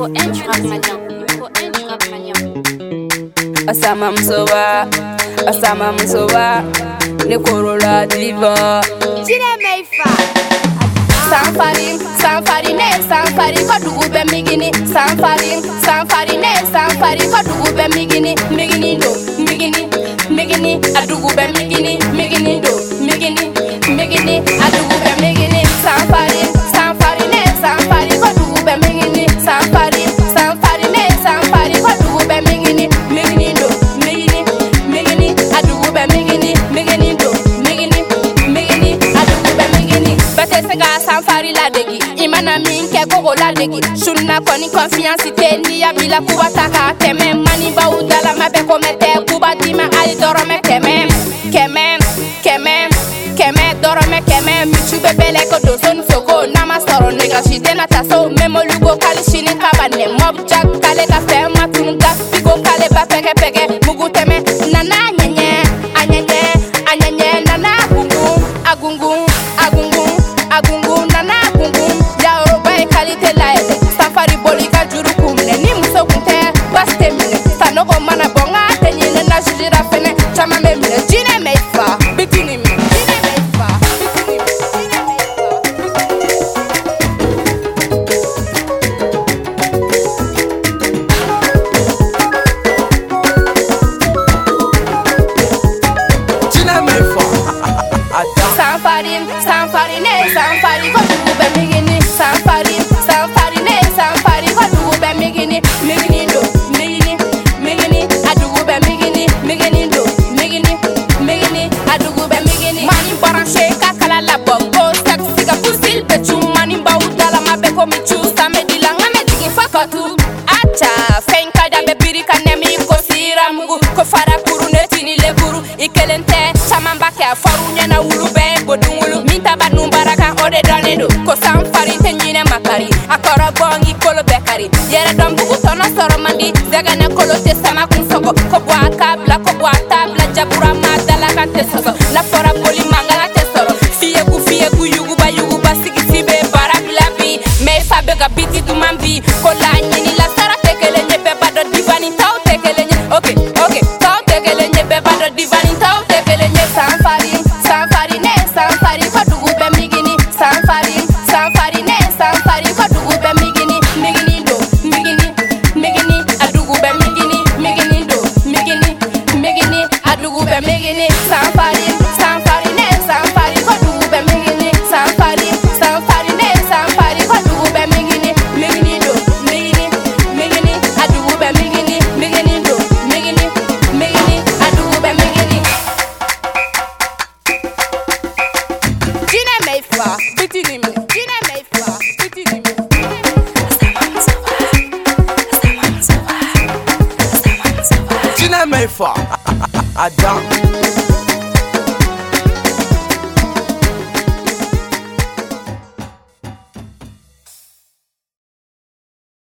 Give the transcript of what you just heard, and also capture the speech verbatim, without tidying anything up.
faut un du rap malien. Il faut un du rap malien. Asama Msoba, Asama Msoba, ne Corolla diva. Jine Meifa. Sans farine, sans farine, sans farine, ko dugu be migini. Sans farine, sans farine, sans farine, ko dugu be migini. Migini do, migini, migini, adugu be migini. Migini do, migini, migini, adugu be migini. Sans farine, sans farine, sans farine, ko dugu be migini. Sans farine, sans farine, sans farine, ko dugu be migini. Migini do, migini, migini, adugu be migini. Migini do, migini, migini, adugu be migini. Bate sega sans farine la degi. Imana minke gogo la degi. Shunna koni confiance tendi ya bila kubataka keme mani ba udala mabe komete kubatima ali dorome keme keme keme keme dorome keme michu bebele ko dozon soko nama soro nega shide na taso memo lugo kali shini kabane mob jack kale ka fe matunga bigo kale ba pege pege mugu teme nana nyenye anyenye anyenye nana gungu agungu agungu agungu nana agungu ya oroba e kalite la ede safari bolika juru kumne ni muso kunte baste mine sanoko mana bonga tenyine na jira fene chama memine jine meifa bitini mi jine meifa bitini mi jine meifa. sans farine sans farine sans farine ko dugu be migini sans farine sans farine sans farine ko dugu be migini migini do migini migini adugu be migini migini do migini migini adugu be migini mani branché ka kala la bongo taxi ka pusil be chu mani ba udala mabe ko mi chu samedi la ngame digi fakatu acha fenka da be pirika nemi ko sira mugu ko fara kuru netini le kuru ikelente chamamba ka faru nyana wulu be bodungulu minta banu baraka ode danedo ko sam fari tenyine makari akora bongi kolo bekari yere dom bugu tono soro mandi zaga na kolo te sama kun soko ko bwa kabla ko bwa tabla jabura madala kan te soko na fora boli mangala te soro fiye ku fiye ku yugu ba yugu ba sigiti be barabla bi me fa be ga biti du mambi ko la nyini la sara tekele nyebe bado divani taw tekele nye okay okay taw tekele nyebe bado divani taw tekele nye sans farine sans farine sans farine ko dugu be migini sans farine sans farine sans farine ko dugu be migini migini do migini migini adugu be migini migini do migini migini adugu be migini sans farine sans farine sans farine ko dugu be migini sans farine sans farine sans farine ko dugu be migini migini do migini migini adugu be migini migini do migini migini adugu be migini jine meifa bitini mi jine meifa bitini mi Jine meifa. Adam.